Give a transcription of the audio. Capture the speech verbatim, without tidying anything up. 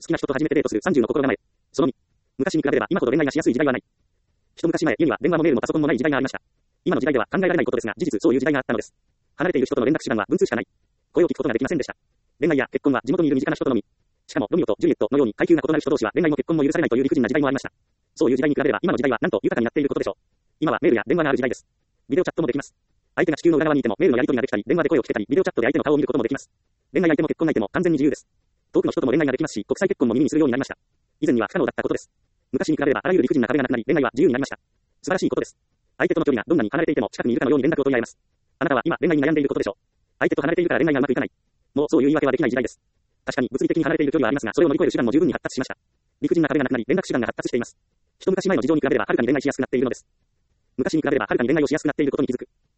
好きな人と初めてデートするさんじゅうの心構え。そのに。昔に比べれば今ほど恋愛がしやすい時代はない。一昔前、家には電話もメールもパソコンもない時代がありました。今の時代では考えられないことですが、事実そういう時代があったのです。離れている人との連絡手段は文通しかない。声を聞くことができませんでした。恋愛や結婚は地元にいる身近な人とのみ。しかもロミオとジュリエットのように階級が異なる人同士は恋愛も結婚も許されないという理不尽な時代もありました。そういう時代に比べれば今の時代はなんと豊かになっていることでしょう。今はメールや電話がある時代です。ビデオチャットもできます。相手が地球の裏側にいてもメールのやり取りができたり、電話で声を聞けたり、ビデオチャットで相手の顔を見ることもできます。恋愛相手も結婚相手も完全に自由です。遠くの人とも恋愛ができますし、国際結婚も耳にするようになりました。以前には不可能だったことです。昔に比べればあらゆる理不尽な壁がなくなり、恋愛は自由になりました。素晴らしいことです。相手との距離がどんなに離れていても近くにいるかのように連絡を取り合えます。あなたは今恋愛に悩んでいることでしょう。相手と離れているから恋愛がうまくいかない。もうそういう言い訳はできない時代です。確かに物理的に離れている距離はありますが、それを乗り越える手段も十分に発達しました。理不尽な壁がなくなり、連絡手段が発達しています。一昔前の事情に比べればはるかに恋愛しやすくなっているのです。昔に比べればはるかに恋愛をしやすくなっていることに気づく。